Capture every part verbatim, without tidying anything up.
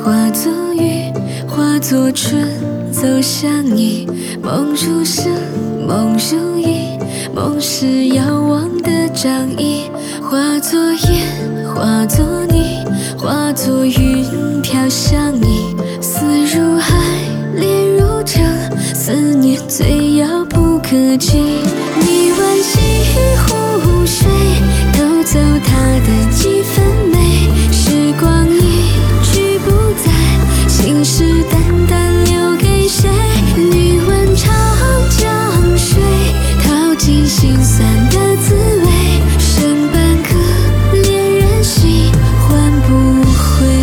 化作雨，化作春，走向你。梦如声，梦如影，梦是遥望的掌印。化作烟，化作泥，化作云飘向你。思如海，恋如城，思念最遥不可及。你惋惜湖水，偷走它的几分美。时光一去不再，心事淡淡留给谁？你问长江水，淘尽心酸的滋味。剩半颗恋人心，换不回。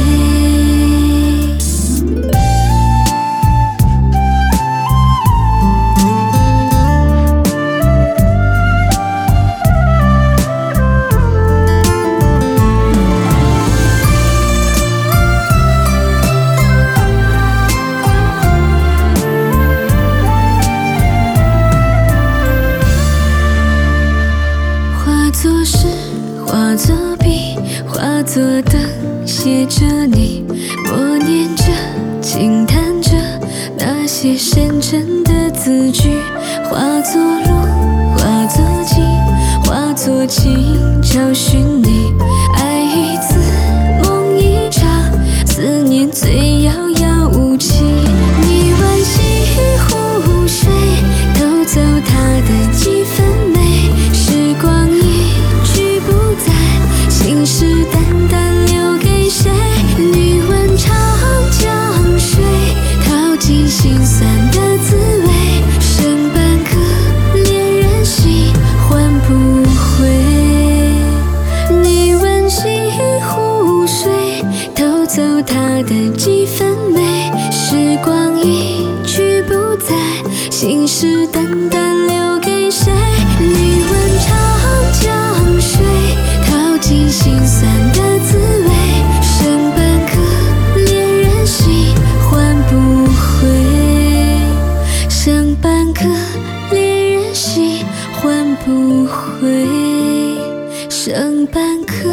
化作诗，化作笔，化作灯，写着你。默念着，轻弹着那些深沉的字句。化作路，化作景，化作情，找寻你。爱一次，梦一场，思念最遥遥无期。你惋惜湖水，偷走它的几分美。时光一去不再，心事淡淡留给谁？你问长江水，淘尽心酸的滋味。剩半颗恋人心，换不回。你惋惜湖水，偷走它的几分美。时光一去不再，心事淡淡留给谁？你问长江水，淘尽心酸的滋味。剩半颗恋人心，换不回。剩半颗恋人心，换不回。剩半颗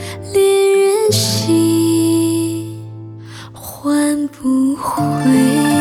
恋人心，换不回。